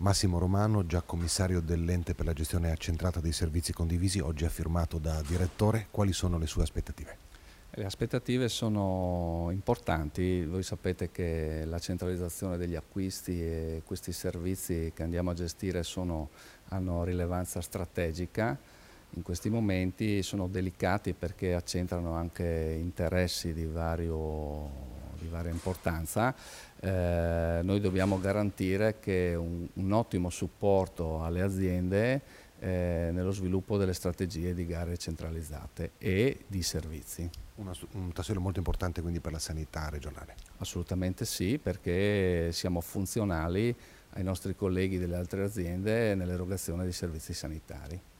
Massimo Romano, già commissario dell'Ente per la gestione accentrata dei servizi condivisi, oggi affirmato da direttore. Quali sono le sue aspettative? Le aspettative sono importanti, voi sapete che la centralizzazione degli acquisti e questi servizi che andiamo a gestire hanno rilevanza strategica. In questi momenti sono delicati perché accentrano anche interessi di varia importanza. Noi dobbiamo garantire che un ottimo supporto alle aziende nello sviluppo delle strategie di gare centralizzate e di servizi. Un tassello molto importante quindi per la sanità regionale. Assolutamente sì, perché siamo funzionali ai nostri colleghi delle altre aziende nell'erogazione di servizi sanitari.